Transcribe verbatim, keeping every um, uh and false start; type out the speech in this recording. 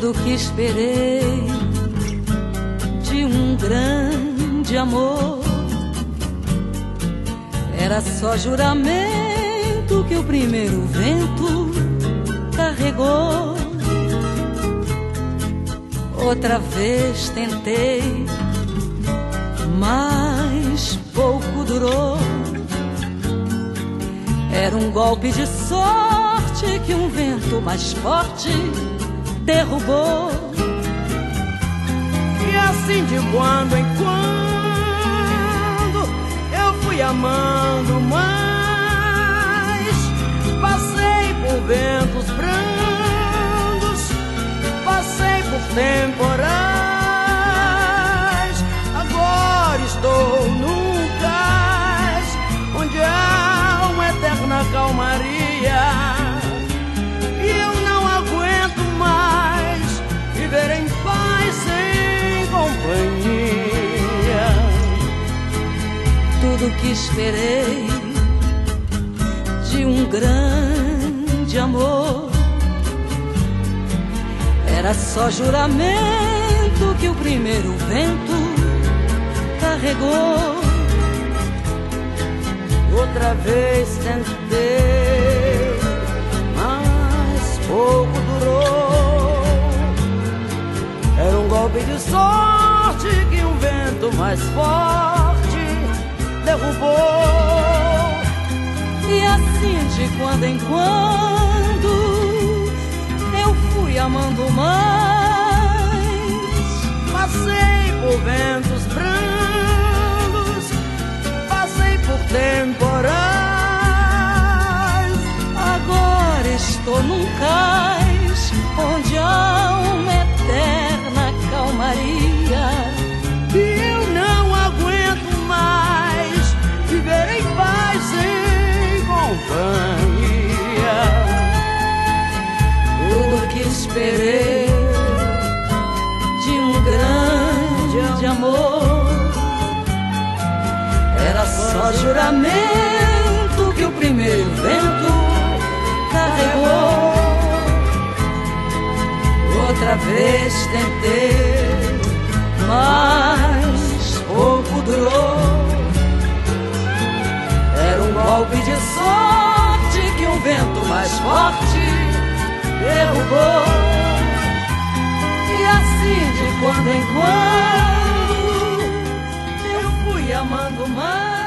Tudo que esperei de um grande amor era só juramento que o primeiro vento carregou. Outra vez tentei, mas pouco durou. Era um golpe de sorte que um vento mais forte derrubou. E assim de quando em quando eu fui amando mais. Passei por ventos brandos, passei por temporais. Agora estou num cais onde há uma eterna calmaria. E eu não aguento mais viver em paz sem companhia. Tudo que esperei de um grande amor era só juramento que o primeiro vento carregou. Outra vez tentei, mas pouco durou. Era um golpe de sorte que um vento mais forte derrubou. E assim de quando em quando eu fui amando mais. Passei por ventos brandos, passei por temporais. Agora estou num cais onde há uma eterna calmaria. E eu não aguento mais viver em paz sem companhia. Tudo que esperei de um grande amor era só juramento que o primeiro vento carregou. Outra vez tentei, mas pouco durou. Era um golpe de sorte que um vento mais forte derrubou. E assim de quando em quando eu fui amando mais.